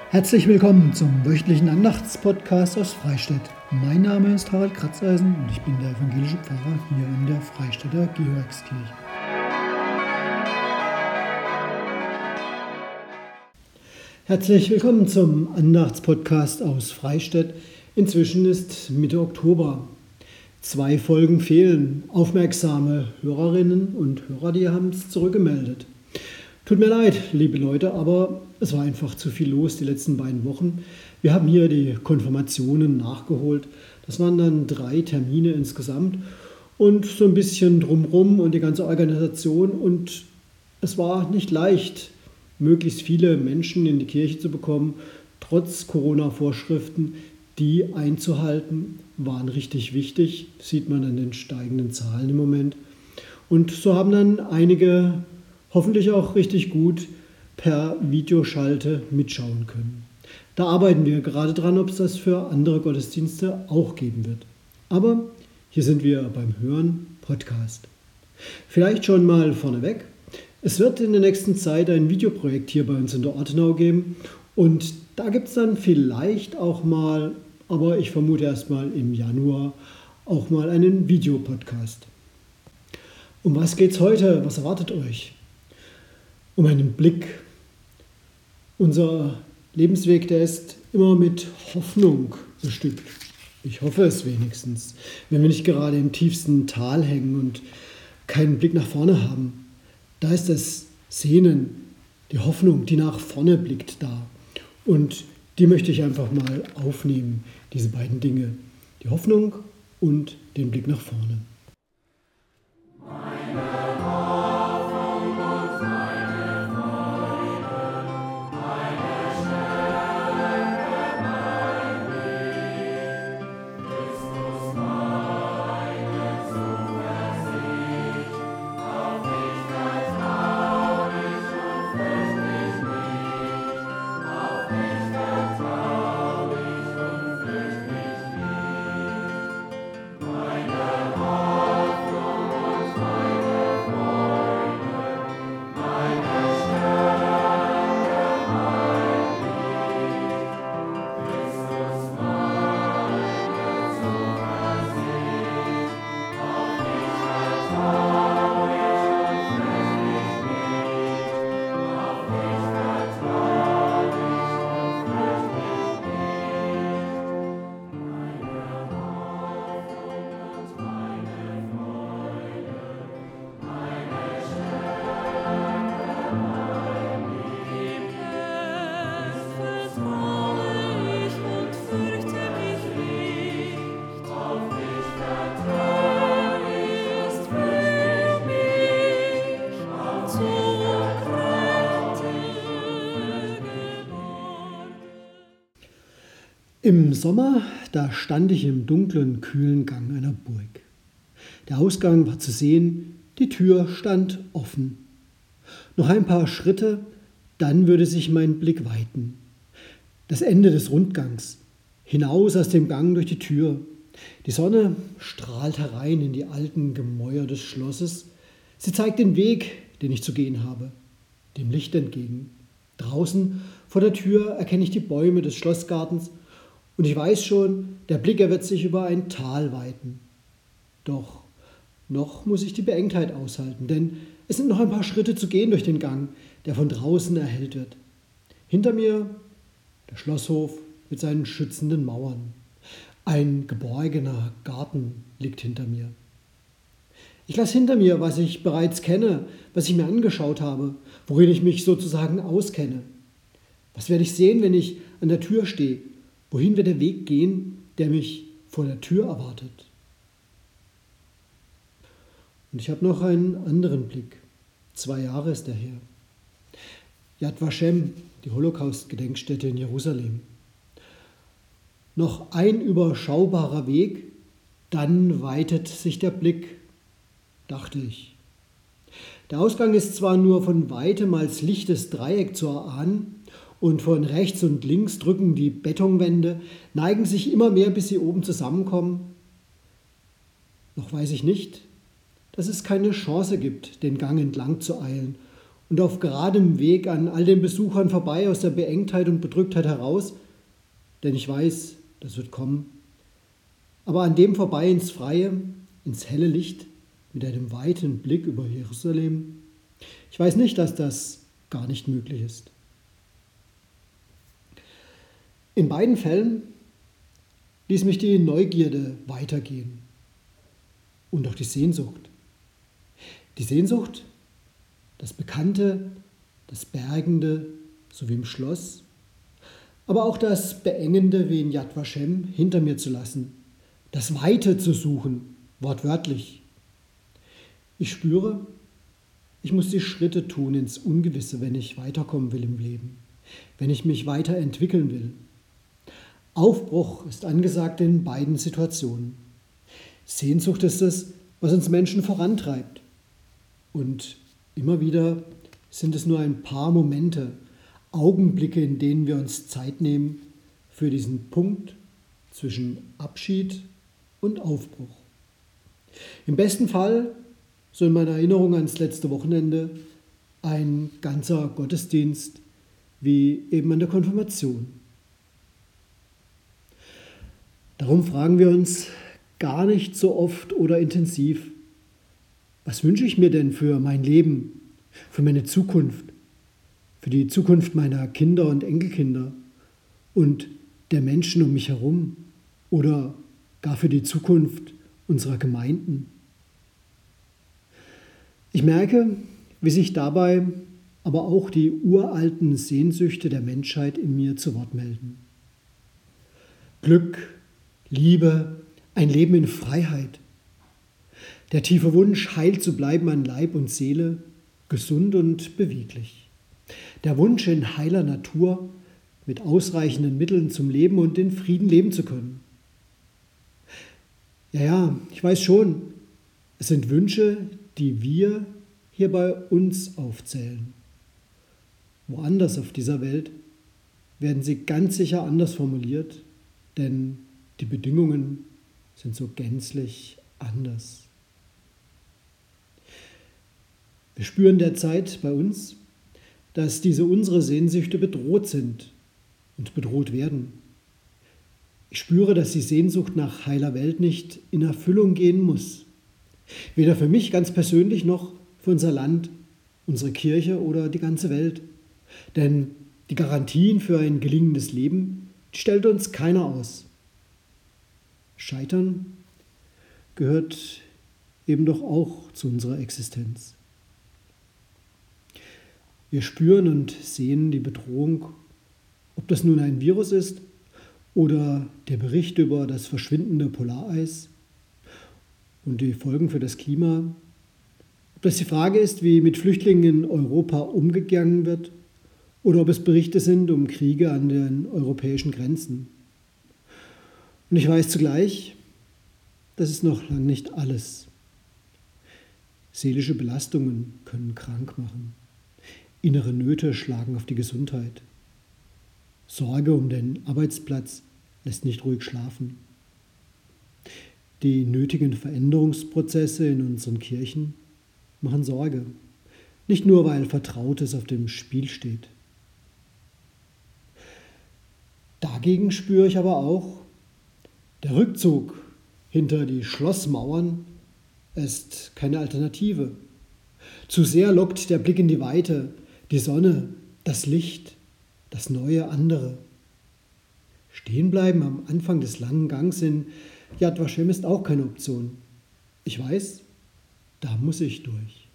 Herzlich willkommen zum wöchentlichen Andachtspodcast aus Freistädt. Mein Name ist Harald Kratzeisen und ich bin der evangelische Pfarrer hier in der Freistädter Georgskirche. Herzlich willkommen zum Andachtspodcast aus Freistädt. Inzwischen ist Mitte Oktober. 2 Folgen fehlen. Aufmerksame Hörerinnen und Hörer, die haben es zurückgemeldet. Tut mir leid, liebe Leute, aber es war einfach zu viel los die letzten beiden Wochen. Wir haben hier die Konfirmationen nachgeholt. Das waren dann 3 Termine insgesamt und so ein bisschen drumherum und die ganze Organisation. Und es war nicht leicht, möglichst viele Menschen in die Kirche zu bekommen, trotz Corona-Vorschriften. Die einzuhalten, waren richtig wichtig, sieht man an den steigenden Zahlen im Moment. Und so haben dann einige hoffentlich auch richtig gut per Videoschalte mitschauen können. Da arbeiten wir gerade dran, ob es das für andere Gottesdienste auch geben wird. Aber hier sind wir beim Hören Podcast. Vielleicht schon mal vorneweg. Es wird in der nächsten Zeit ein Videoprojekt hier bei uns in der Ortenau geben und da gibt es dann vielleicht auch mal, aber ich vermute erst mal im Januar, auch mal einen Videopodcast. Um was geht's heute? Was erwartet euch? Um einen Blick. Unser Lebensweg, der ist immer mit Hoffnung bestückt. Ich hoffe es wenigstens. Wenn wir nicht gerade im tiefsten Tal hängen und keinen Blick nach vorne haben, da ist das Sehnen, die Hoffnung, die nach vorne blickt, da. Und die möchte ich einfach mal aufnehmen, diese beiden Dinge. Die Hoffnung und den Blick nach vorne. Im Sommer, da stand ich im dunklen, kühlen Gang einer Burg. Der Ausgang war zu sehen, die Tür stand offen. Noch ein paar Schritte, dann würde sich mein Blick weiten. Das Ende des Rundgangs, hinaus aus dem Gang durch die Tür. Die Sonne strahlt herein in die alten Gemäuer des Schlosses. Sie zeigt den Weg, den ich zu gehen habe, dem Licht entgegen. Draußen vor der Tür erkenne ich die Bäume des Schlossgartens. Und ich weiß schon, der Blick wird sich über ein Tal weiten. Doch noch muss ich die Beengtheit aushalten, denn es sind noch ein paar Schritte zu gehen durch den Gang, der von draußen erhellt wird. Hinter mir der Schlosshof mit seinen schützenden Mauern. Ein geborgener Garten liegt hinter mir. Ich lasse hinter mir, was ich bereits kenne, was ich mir angeschaut habe, worin ich mich sozusagen auskenne. Was werde ich sehen, wenn ich an der Tür stehe? Wohin wird der Weg gehen, der mich vor der Tür erwartet? Und ich habe noch einen anderen Blick. 2 Jahre ist er her. Yad Vashem, die Holocaust-Gedenkstätte in Jerusalem. Noch ein überschaubarer Weg, dann weitet sich der Blick, dachte ich. Der Ausgang ist zwar nur von weitem als lichtes Dreieck zu erahnen, und von rechts und links drücken die Betonwände, neigen sich immer mehr, bis sie oben zusammenkommen. Noch weiß ich nicht, dass es keine Chance gibt, den Gang entlang zu eilen und auf geradem Weg an all den Besuchern vorbei aus der Beengtheit und Bedrücktheit heraus, denn ich weiß, das wird kommen, aber an dem vorbei ins Freie, ins helle Licht mit einem weiten Blick über Jerusalem. Ich weiß nicht, dass das gar nicht möglich ist. In beiden Fällen ließ mich die Neugierde weitergehen und auch die Sehnsucht. Die Sehnsucht, das Bekannte, das Bergende, so wie im Schloss, aber auch das Beengende wie in Yad Vashem hinter mir zu lassen, das Weite zu suchen, wortwörtlich. Ich spüre, ich muss die Schritte tun ins Ungewisse, wenn ich weiterkommen will im Leben, wenn ich mich weiterentwickeln will. Aufbruch ist angesagt in beiden Situationen. Sehnsucht ist es, was uns Menschen vorantreibt. Und immer wieder sind es nur ein paar Momente, Augenblicke, in denen wir uns Zeit nehmen für diesen Punkt zwischen Abschied und Aufbruch. Im besten Fall, so in meiner Erinnerung ans letzte Wochenende, ein ganzer Gottesdienst wie eben an der Konfirmation. Darum fragen wir uns gar nicht so oft oder intensiv, was wünsche ich mir denn für mein Leben, für meine Zukunft, für die Zukunft meiner Kinder und Enkelkinder und der Menschen um mich herum oder gar für die Zukunft unserer Gemeinden. Ich merke, wie sich dabei aber auch die uralten Sehnsüchte der Menschheit in mir zu Wort melden. Glück, Liebe, ein Leben in Freiheit. Der tiefe Wunsch, heil zu bleiben an Leib und Seele, gesund und beweglich. Der Wunsch, in heiler Natur mit ausreichenden Mitteln zum Leben und in Frieden leben zu können. Ja, ich weiß schon, es sind Wünsche, die wir hier bei uns aufzählen. Woanders auf dieser Welt werden sie ganz sicher anders formuliert, denn die Bedingungen sind so gänzlich anders. Wir spüren derzeit bei uns, dass diese unsere Sehnsüchte bedroht sind und bedroht werden. Ich spüre, dass die Sehnsucht nach heiler Welt nicht in Erfüllung gehen muss. Weder für mich ganz persönlich noch für unser Land, unsere Kirche oder die ganze Welt. Denn die Garantien für ein gelingendes Leben, die stellt uns keiner aus. Scheitern gehört eben doch auch zu unserer Existenz. Wir spüren und sehen die Bedrohung, ob das nun ein Virus ist oder der Bericht über das verschwindende Polareis und die Folgen für das Klima, ob das die Frage ist, wie mit Flüchtlingen in Europa umgegangen wird oder ob es Berichte sind um Kriege an den europäischen Grenzen. Und ich weiß zugleich, das ist noch lange nicht alles. Seelische Belastungen können krank machen. Innere Nöte schlagen auf die Gesundheit. Sorge um den Arbeitsplatz lässt nicht ruhig schlafen. Die nötigen Veränderungsprozesse in unseren Kirchen machen Sorge. Nicht nur, weil Vertrautes auf dem Spiel steht. Dagegen spüre ich aber auch, der Rückzug hinter die Schlossmauern ist keine Alternative. Zu sehr lockt der Blick in die Weite, die Sonne, das Licht, das neue andere. Stehen bleiben am Anfang des langen Gangs in Yad Vashem ist auch keine Option. Ich weiß, da muss ich durch.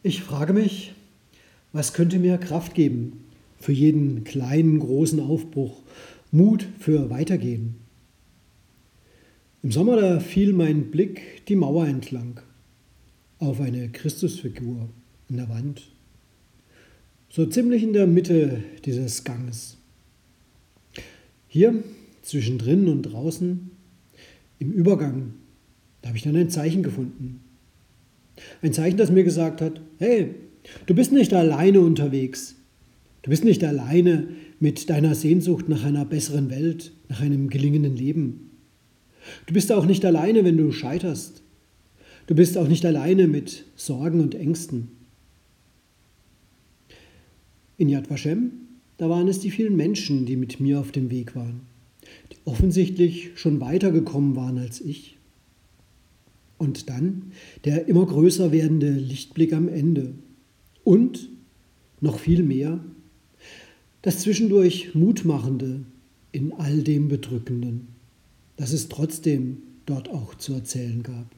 Ich frage mich, was könnte mir Kraft geben für jeden kleinen, großen Aufbruch, Mut für Weitergehen? Im Sommer da fiel mein Blick die Mauer entlang auf eine Christusfigur an der Wand, so ziemlich in der Mitte dieses Ganges. Hier, zwischendrin und draußen, im Übergang, da habe ich dann ein Zeichen gefunden. Ein Zeichen, das mir gesagt hat, hey, du bist nicht alleine unterwegs. Du bist nicht alleine mit deiner Sehnsucht nach einer besseren Welt, nach einem gelingenden Leben. Du bist auch nicht alleine, wenn du scheiterst. Du bist auch nicht alleine mit Sorgen und Ängsten. In Yad Vashem, da waren es die vielen Menschen, die mit mir auf dem Weg waren, die offensichtlich schon weitergekommen waren als ich. Und dann der immer größer werdende Lichtblick am Ende. Und noch viel mehr, das zwischendurch Mutmachende in all dem Bedrückenden, das es trotzdem dort auch zu erzählen gab.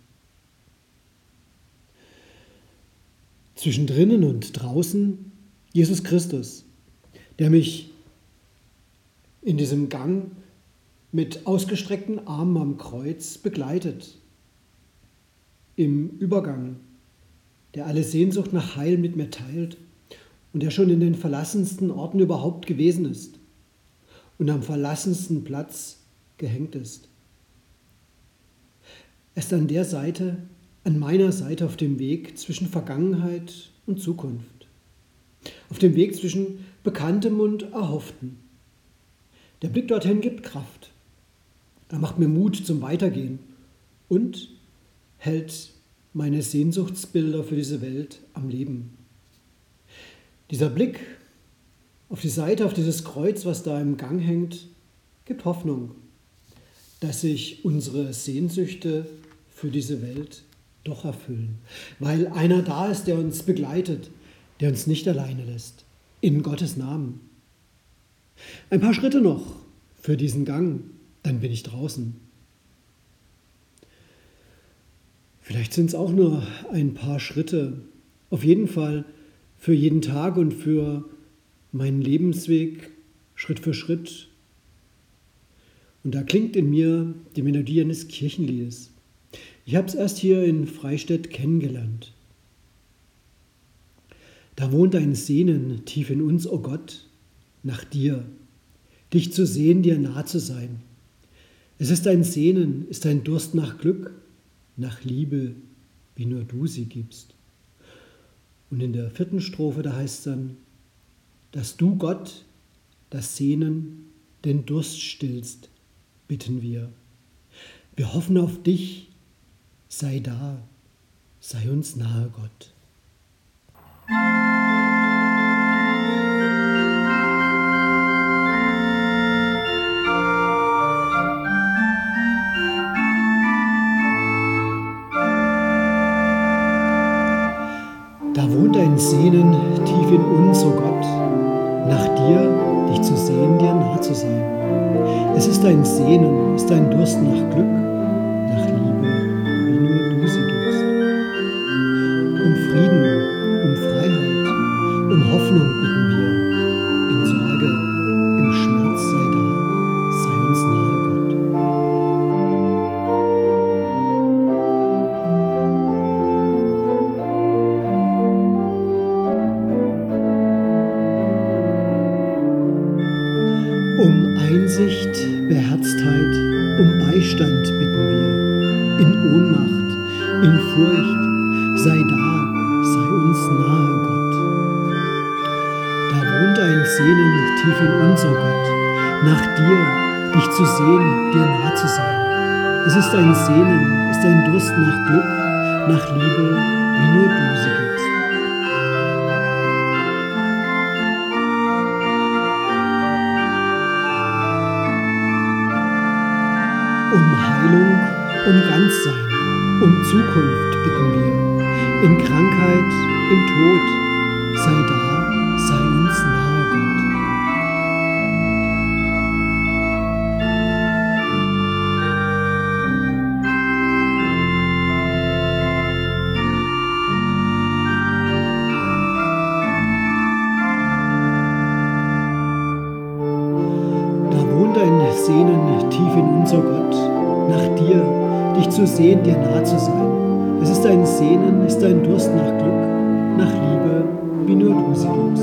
Zwischendrin und draußen Jesus Christus, der mich in diesem Gang mit ausgestreckten Armen am Kreuz begleitet. Im Übergang, der alle Sehnsucht nach Heil mit mir teilt und der schon in den verlassensten Orten überhaupt gewesen ist und am verlassensten Platz gehängt ist. Er ist an der Seite, an meiner Seite auf dem Weg zwischen Vergangenheit und Zukunft, auf dem Weg zwischen Bekanntem und Erhofftem. Der Blick dorthin gibt Kraft, er macht mir Mut zum Weitergehen und hält meine Sehnsuchtsbilder für diese Welt am Leben. Dieser Blick auf die Seite, auf dieses Kreuz, was da im Gang hängt, gibt Hoffnung, dass sich unsere Sehnsüchte für diese Welt doch erfüllen, weil einer da ist, der uns begleitet, der uns nicht alleine lässt, in Gottes Namen. Ein paar Schritte noch für diesen Gang, dann bin ich draußen. Vielleicht sind es auch nur ein paar Schritte, auf jeden Fall für jeden Tag und für meinen Lebensweg Schritt für Schritt. Und da klingt in mir die Melodie eines Kirchenliedes. Ich habe es erst hier in Freistädt kennengelernt. Da wohnt ein Sehnen tief in uns, o Gott, nach dir, dich zu sehen, dir nah zu sein. Es ist ein Sehnen, ist ein Durst nach Glück, nach Liebe, wie nur du sie gibst. Und in der 4. Strophe, da heißt es dann, dass du, Gott, das Sehnen, den Durst stillst, bitten wir. Wir hoffen auf dich, sei da, sei uns nahe, Gott. Da wohnt ein Sehnen tief in uns, o Gott, nach dir, dich zu sehen, dir nah zu sein. Es ist ein Sehnen, ist ein Durst nach Glück, nach Liebe, wie nur du sie gibst. Um Frieden, um Freiheit, um Hoffnung bitten wir. In Sorge, im Schmerz sei da, sei uns nahe, Gott. Um Einsicht, Beherztheit, um Beistand bitten wir. In Ohnmacht, in Furcht, sei da, sei uns nahe, Gott. Da wohnt ein Sehnen tief in uns, o Gott, nach dir, dich zu sehen, dir nah zu sein. Es ist ein Sehnen, ist ein Durst nach Glück, nach Liebe, wie nur du sie gibst. Um Heilung, um Ganzsein, um Zukunft bitten wir. In Krankheit, im Tod, sei da, sei uns nahe, Gott. sehnen tief in uns, oh Gott, nach dir, dich zu sehen, dir nah zu sein. Es ist ein Sehnen, ist ein Durst nach Glück, nach Liebe, wie nur du sie liebst.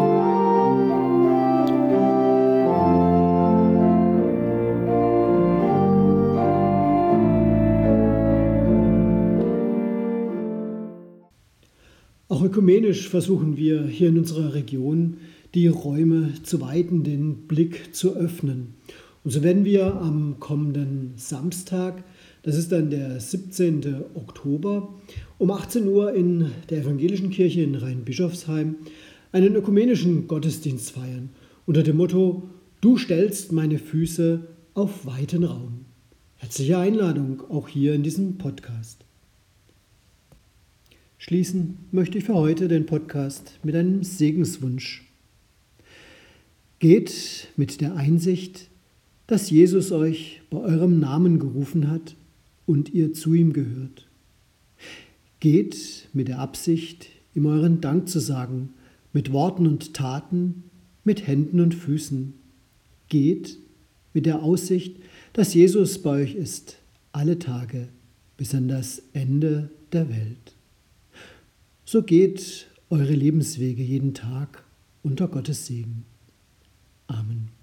Auch ökumenisch versuchen wir hier in unserer Region, die Räume zu weiten, den Blick zu öffnen. Und so werden wir am kommenden Samstag, das ist dann der 17. Oktober, um 18 Uhr in der Evangelischen Kirche in Rheinbischofsheim einen ökumenischen Gottesdienst feiern, unter dem Motto: Du stellst meine Füße auf weiten Raum. Herzliche Einladung auch hier in diesem Podcast. Schließen möchte ich für heute den Podcast mit einem Segenswunsch. Geht mit der Einsicht, dass Jesus euch bei eurem Namen gerufen hat und ihr zu ihm gehört. Geht mit der Absicht, ihm euren Dank zu sagen, mit Worten und Taten, mit Händen und Füßen. Geht mit der Aussicht, dass Jesus bei euch ist, alle Tage bis an das Ende der Welt. So geht eure Lebenswege jeden Tag unter Gottes Segen. Amen.